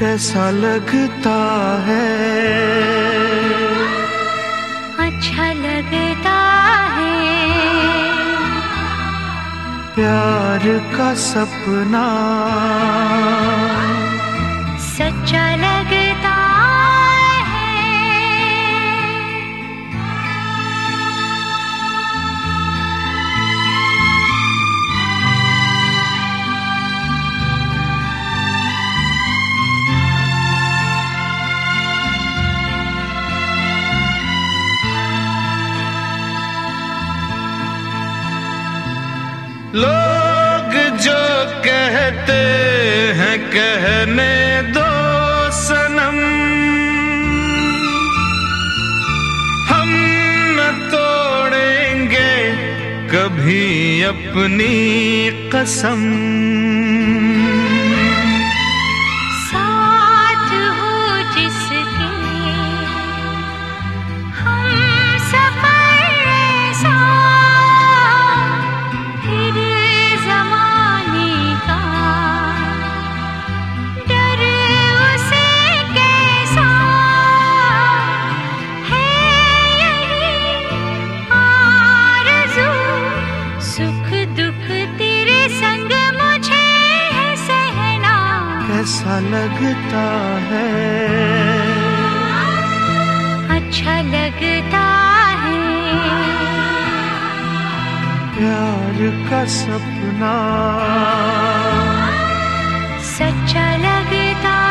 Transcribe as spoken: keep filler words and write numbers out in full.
कैसा लगता है, अच्छा लगता है, प्यार का सपना सच्चा लगता है। लोग जो कहते हैं कहने दो सनम, हम न तोड़ेंगे कभी अपनी कसम। साथ हो जिसके हम सफर ऐसा, फिर ज़माने का डर उसे कैसा है। यही आरज़ू सुख दुख तेरे संग मुझे है सहना। कैसा लगता है, अच्छा लगता है, प्यार का सपना सच्चा लगता